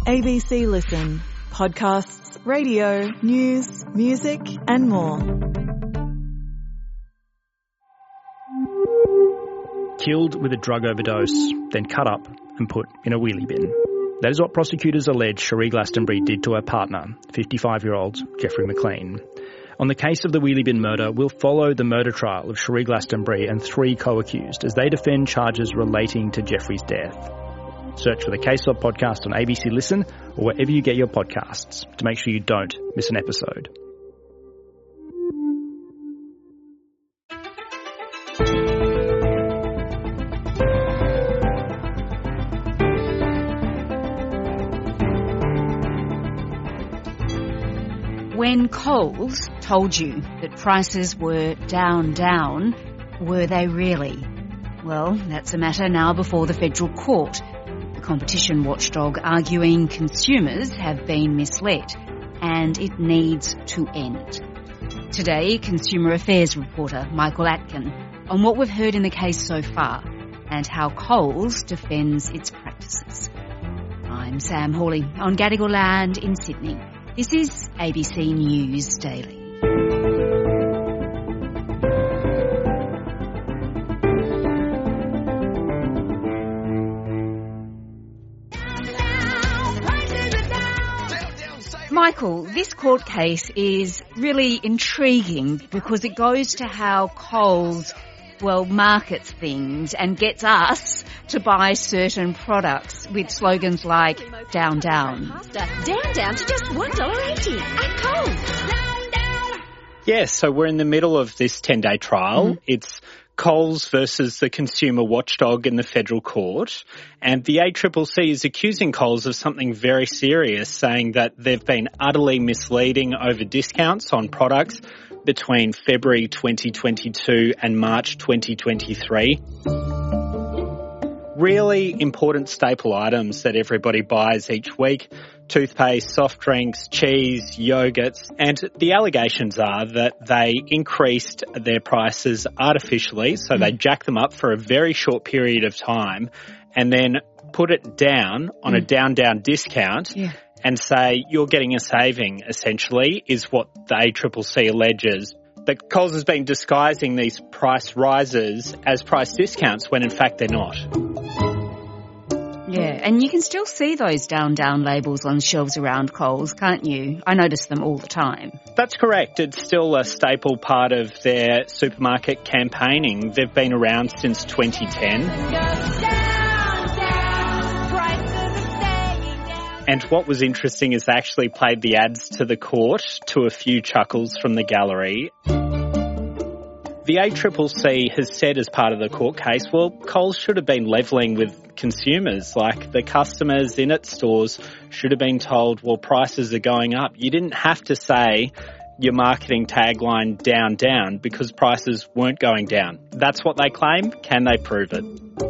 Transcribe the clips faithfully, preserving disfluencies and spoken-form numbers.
A B C Listen. Podcasts, radio, news, music and more. Killed with a drug overdose, then cut up and put in a wheelie bin. That is what prosecutors allege Cherie Glastonbury did to her partner, fifty-five-year-old Jeffrey McLean. On the case of the wheelie bin murder, we'll follow the murder trial of Cherie Glastonbury and three co-accused as they defend charges relating to Jeffrey's death. Search for the Case Law podcast on A B C Listen or wherever you get your podcasts to make sure you don't miss an episode. When Coles told you that prices were down, down, were they really? Well, that's a matter now before the federal court. The competition watchdog arguing consumers have been misled and it needs to end. Today, Consumer Affairs reporter Michael Atkin on what we've heard in the case so far and how Coles defends its practices. I'm Sam Hawley on Gadigal land in Sydney. This is A B C News Daily. Michael, this court case is really intriguing because it goes to how Coles, well, markets things and gets us to buy certain products with slogans like down, down. Down, down to just one dollar eighty at Coles. Yes, so we're in the middle of this ten-day trial. Mm-hmm. It's Coles versus the consumer watchdog in the federal court, and the A C C C is accusing Coles of something very serious, saying that they've been utterly misleading over discounts on products between February twenty twenty-two and March twenty twenty-three. Really important staple items that everybody buys each week: toothpaste, soft drinks, cheese, yogurts. And the allegations are that they increased their prices artificially, so mm. they jacked them up for a very short period of time and then put it down on mm. a down-down discount yeah. and say you're getting a saving, essentially, is what the A C C C alleges. But Coles has been disguising these price rises as price discounts when in fact they're not. Yeah, and you can still see those down, down labels on shelves around Coles, can't you? I notice them all the time. That's correct. It's still a staple part of their supermarket campaigning. They've been around since twenty ten. And what was interesting is they actually played the ads to the court to a few chuckles from the gallery. The A C C C has said as part of the court case, well, Coles should have been levelling with consumers, like the customers in its stores should have been told, well, prices are going up. You didn't have to say your marketing tagline down, down, because prices weren't going down. That's what they claim. Can they prove it?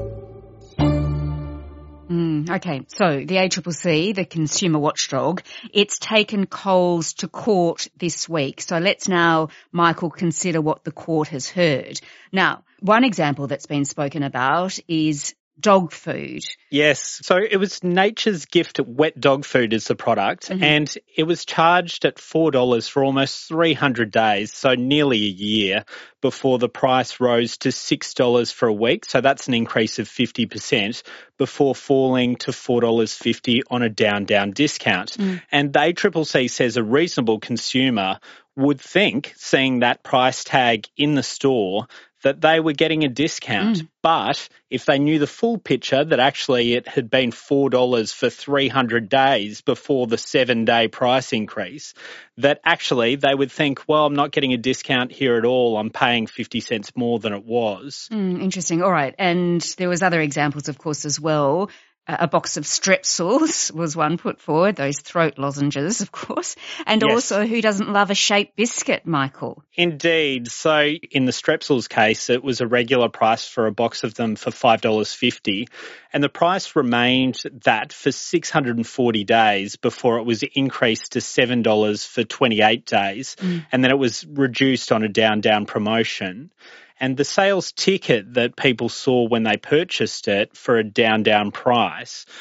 Mm, okay, so the A C C C, the consumer watchdog, it's taken Coles to court this week. So let's now, Michael, consider what the court has heard. Now, one example that's been spoken about is dog food. Yes. So it was Nature's Gift wet dog food is the product, mm-hmm. and it was charged at four dollars for almost three hundred days, so nearly a year, before the price rose to six dollars for a week. So that's an increase of fifty percent before falling to four dollars fifty on a down-down discount. Mm. And the A C C C says a reasonable consumer would think, seeing that price tag in the store, that they were getting a discount. Mm. But if they knew the full picture, that actually it had been four dollars for three hundred days before the seven-day price increase, that actually they would think, well, I'm not getting a discount here at all. I'm paying fifty cents more than it was. Mm, interesting. All right. And there was other examples, of course, as well. A box of Strepsils was one put forward, those throat lozenges, of course. And yes. also, who doesn't love a shaped biscuit, Michael? Indeed. So in the Strepsils case, it was a regular price for a box of them for five dollars fifty. And the price remained that for six hundred forty days before it was increased to seven dollars for twenty-eight days. Mm. And then it was reduced on a down-down promotion. And the sales ticket that people saw when they purchased it for a down-down price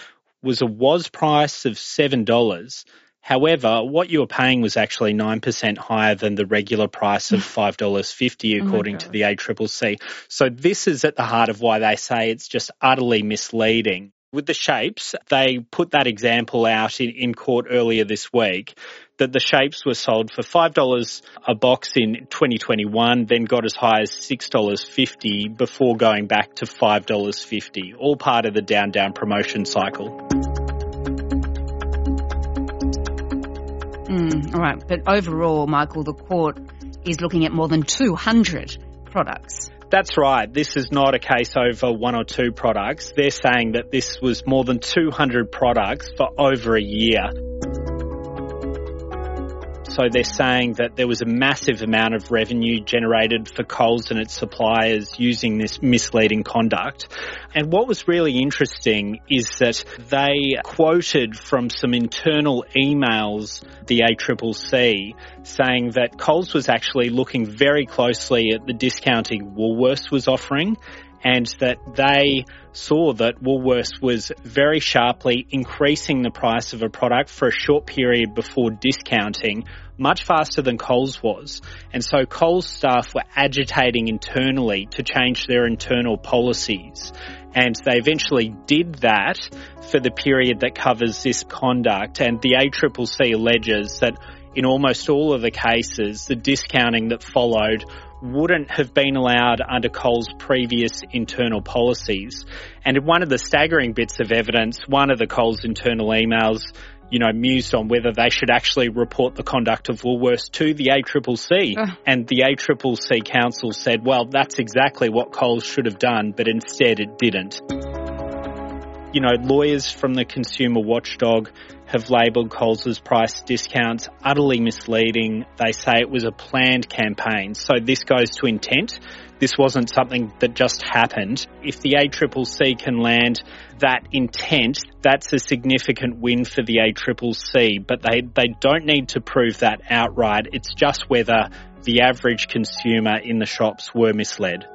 was a was price of seven dollars. However, what you were paying was actually nine percent higher than the regular price of five dollars fifty, according oh to the A C C C. So this is at the heart of why they say it's just utterly misleading. With the shapes, they put that example out in, in court earlier this week, that the shapes were sold for five dollars a box in twenty twenty-one, then got as high as six dollars fifty before going back to five dollars fifty, all part of the Down Down promotion cycle. Mm, all right, but overall, Michael, the court is looking at more than two hundred products. That's right. This is not a case over one or two products. They're saying that this was more than two hundred products for over a year. So they're saying that there was a massive amount of revenue generated for Coles and its suppliers using this misleading conduct. And what was really interesting is that they quoted from some internal emails, the A C C C, saying that Coles was actually looking very closely at the discounting Woolworths was offering, and that they saw that Woolworths was very sharply increasing the price of a product for a short period before discounting, much faster than Coles was. And so Coles staff were agitating internally to change their internal policies. And they eventually did that for the period that covers this conduct. And the A C C C alleges that in almost all of the cases, the discounting that followed wouldn't have been allowed under Coles' previous internal policies. And in one of the staggering bits of evidence, one of the Coles internal emails, you know, mused on whether they should actually report the conduct of Woolworths to the A C C C. Uh. And the A C C C Council said, well, that's exactly what Coles should have done, but instead it didn't. You know, lawyers from the Consumer Watchdog have labelled Coles' price discounts utterly misleading. They say it was a planned campaign. So this goes to intent. This wasn't something that just happened. If the A C C C can land that intent, that's a significant win for the A C C C, but they, they don't need to prove that outright. It's just whether the average consumer in the shops were misled.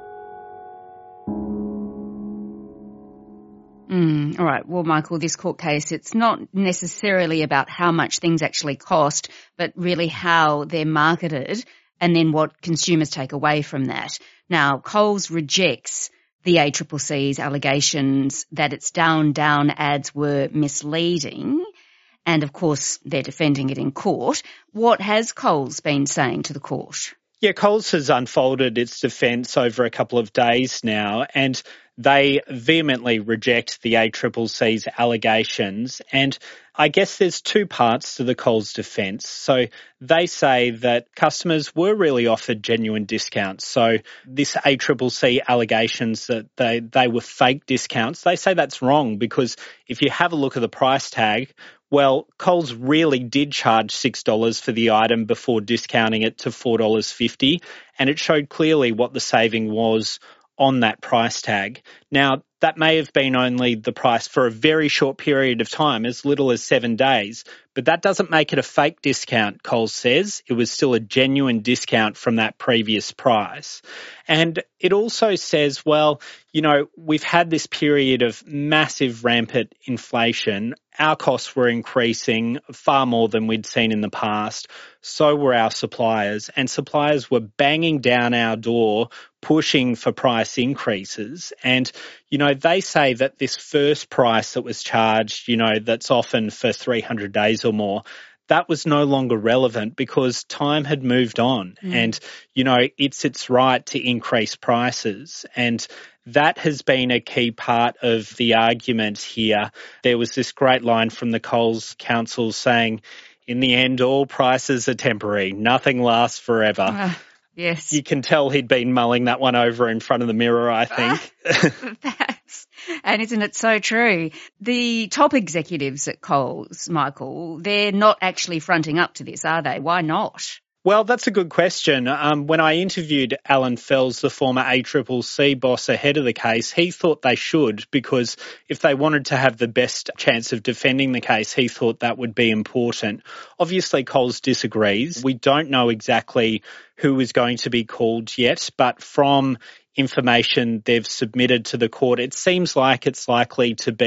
Mm, all right. Well, Michael, this court case, it's not necessarily about how much things actually cost, but really how they're marketed and then what consumers take away from that. Now, Coles rejects the A C C C's allegations that its Down Down ads were misleading, and of course they're defending it in court. What has Coles been saying to the court? Yeah, Coles has unfolded its defence over a couple of days now, and they vehemently reject the A C C C's allegations. And I guess there's two parts to the Coles defence. So they say that customers were really offered genuine discounts. So this A C C C allegations that they, they were fake discounts, they say that's wrong, because if you have a look at the price tag, well, Coles really did charge six dollars for the item before discounting it to four dollars fifty, and it showed clearly what the saving was on that price tag. Now, that may have been only the price for a very short period of time, as little as seven days, but that doesn't make it a fake discount, Coles says. It was still a genuine discount from that previous price. And it also says, well, you know, we've had this period of massive rampant inflation. Our costs were increasing far more than we'd seen in the past. So were our suppliers, and suppliers were banging down our door, pushing for price increases. And, you know, they say that this first price that was charged, you know, that's often for three hundred days or more, that was no longer relevant because time had moved on. Mm. And, you know, it's its right to increase prices. And that has been a key part of the argument here. There was this great line from the Coles Council saying, in the end, all prices are temporary. Nothing lasts forever. Uh, yes. You can tell he'd been mulling that one over in front of the mirror, I think. Uh, that's, and isn't it so true? The top executives at Coles, Michael, they're not actually fronting up to this, are they? Why not? Well, that's a good question. Um, when I interviewed Alan Fells, the former A C C C boss ahead of the case, he thought they should, because if they wanted to have the best chance of defending the case, he thought that would be important. Obviously, Coles disagrees. We don't know exactly who is going to be called yet, but from information they've submitted to the court, it seems like it's likely to be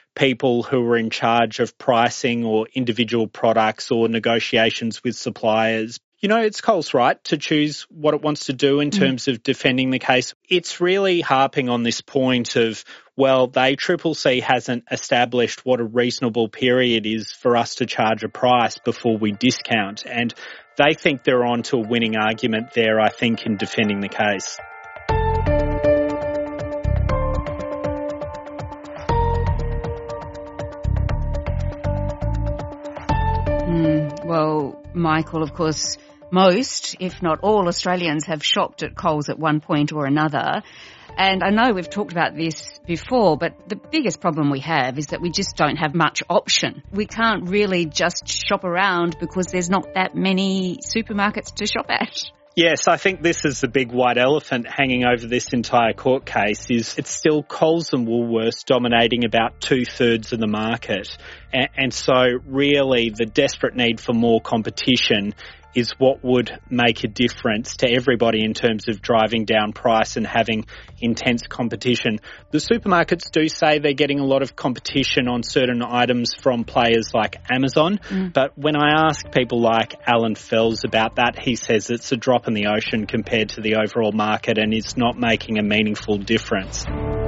people who are in charge of pricing or individual products or negotiations with suppliers. You know, it's Coles' right to choose what it wants to do in terms mm. of defending the case. It's really harping on this point of, well, the A C C C hasn't established what a reasonable period is for us to charge a price before we discount. And they think they're on to a winning argument there, I think, in defending the case. Mm, well, Michael, of course, most, if not all, Australians have shopped at Coles at one point or another. And I know we've talked about this before, but the biggest problem we have is that we just don't have much option. We can't really just shop around because there's not that many supermarkets to shop at. Yes, I think this is the big white elephant hanging over this entire court case is it's still Coles and Woolworths dominating about two-thirds of the market. And, and so really the desperate need for more competition is what would make a difference to everybody in terms of driving down price and having intense competition. The supermarkets do say they're getting a lot of competition on certain items from players like Amazon, mm. but when I ask people like Alan Fells about that, he says it's a drop in the ocean compared to the overall market and it's not making a meaningful difference.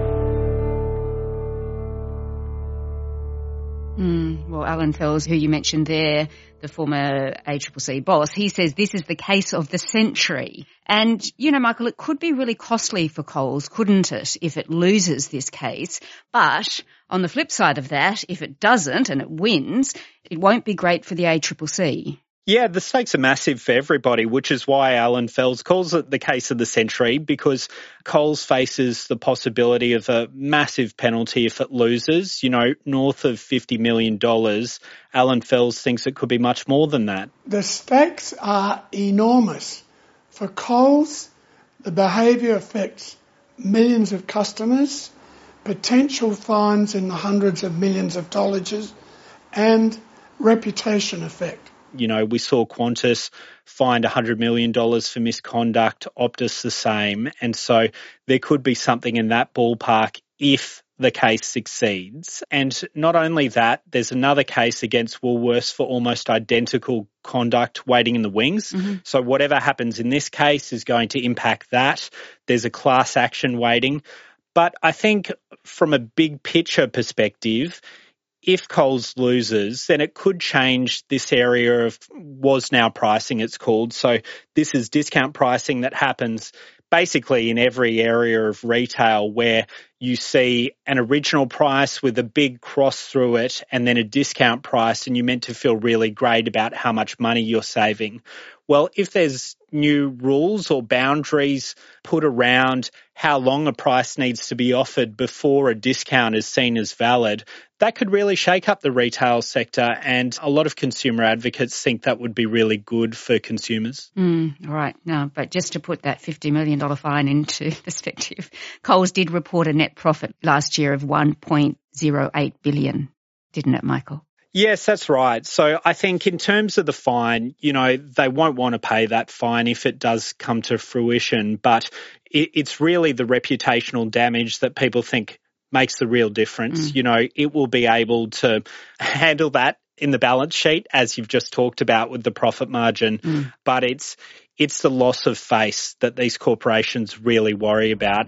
Mm, well, Alan Fells, who you mentioned there, the former A C C C boss, he says this is the case of the century. And, you know, Michael, it could be really costly for Coles, couldn't it, if it loses this case? But on the flip side of that, if it doesn't and it wins, it won't be great for the A C C C. Yeah, the stakes are massive for everybody, which is why Alan Fells calls it the case of the century, because Coles faces the possibility of a massive penalty if it loses, you know, north of fifty million dollars. Alan Fells thinks it could be much more than that. The stakes are enormous. For Coles, the behaviour affects millions of customers, potential fines in the hundreds of millions of dollars, and reputation effect. You know, we saw Qantas fined one hundred million dollars for misconduct, Optus the same. And so there could be something in that ballpark if the case succeeds. And not only that, there's another case against Woolworths for almost identical conduct waiting in the wings. Mm-hmm. So whatever happens in this case is going to impact that. There's a class action waiting. But I think from a big picture perspective, if Coles loses, then it could change this area of was now pricing, it's called. So this is discount pricing that happens basically in every area of retail where you see an original price with a big cross through it and then a discount price and you're meant to feel really great about how much money you're saving. Well, if there's new rules or boundaries put around how long a price needs to be offered before a discount is seen as valid, that could really shake up the retail sector, and a lot of consumer advocates think that would be really good for consumers. Mm, right. No, but just to put that fifty million dollars fine into perspective, Coles did report a net profit last year of one point oh eight billion dollars, didn't it, Michael? Yes, that's right. So I think in terms of the fine, you know, they won't want to pay that fine if it does come to fruition, but it, it's really the reputational damage that people think makes the real difference. Mm. You know, it will be able to handle that in the balance sheet, as you've just talked about with the profit margin, mm. but it's it's the loss of face that these corporations really worry about.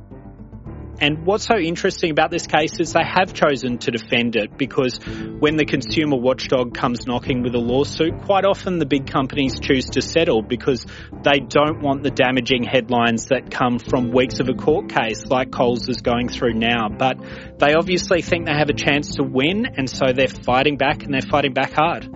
And what's so interesting about this case is they have chosen to defend it, because when the consumer watchdog comes knocking with a lawsuit, quite often the big companies choose to settle because they don't want the damaging headlines that come from weeks of a court case like Coles is going through now. But they obviously think they have a chance to win, and so they're fighting back, and they're fighting back hard.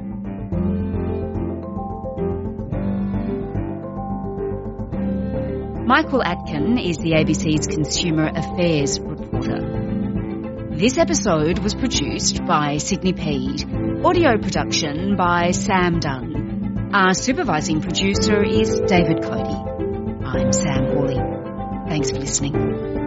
Michael Atkin is the A B C's Consumer Affairs reporter. This episode was produced by Sydney Peed. Audio production by Sam Dunn. Our supervising producer is David Cody. I'm Sam Hawley. Thanks for listening.